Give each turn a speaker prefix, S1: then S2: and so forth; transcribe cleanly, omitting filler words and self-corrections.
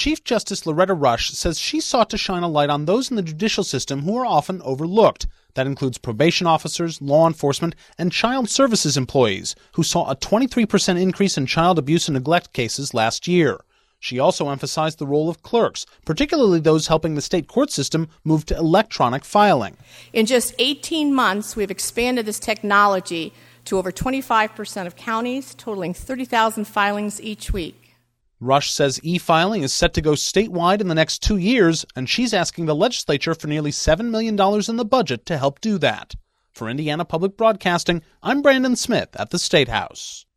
S1: Chief Justice Loretta Rush says she sought to shine a light on those in the judicial system who are often overlooked. That includes probation officers, law enforcement, and child services employees, who saw a 23% increase in child abuse and neglect cases last year. She also emphasized the role of clerks, particularly those helping the state court system move to electronic filing.
S2: In just 18 months, we've expanded this technology to over 25% of counties, totaling 30,000 filings each week.
S1: Rush says e-filing is set to go statewide in the next 2 years, and she's asking the legislature for nearly $7 million in the budget to help do that. For Indiana Public Broadcasting, I'm Brandon Smith at the State House.